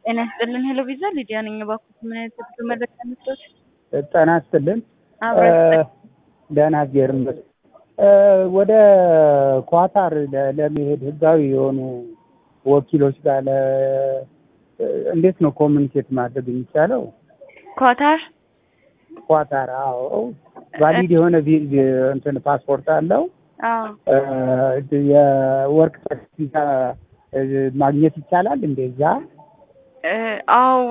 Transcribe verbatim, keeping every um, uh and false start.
ጤና ይስጥልን ሄሎ ቪዛ ሊዲያ ነኝ። እባክዎት ምን አይነት ትምህርት መረጃ መስጠት? ጤና ይስጥልን። አብረን ደህና እግዚአብሔር ይመስገን። ወደ ኳታር ለመሄድ ህጋዊ የሆኑ ወኪሎች ጋር እንዴት ነው ኮሚኒኬት ማድረግ የሚቻለው? ኳታር ኳታር አዎ፣ ቫሊድ የሆነ ቪዛ እንትን ፓስፖርት አለው። አዎ የወርቅ ቪዛ ማግኘት ይቻላል እንደዛ? አዎ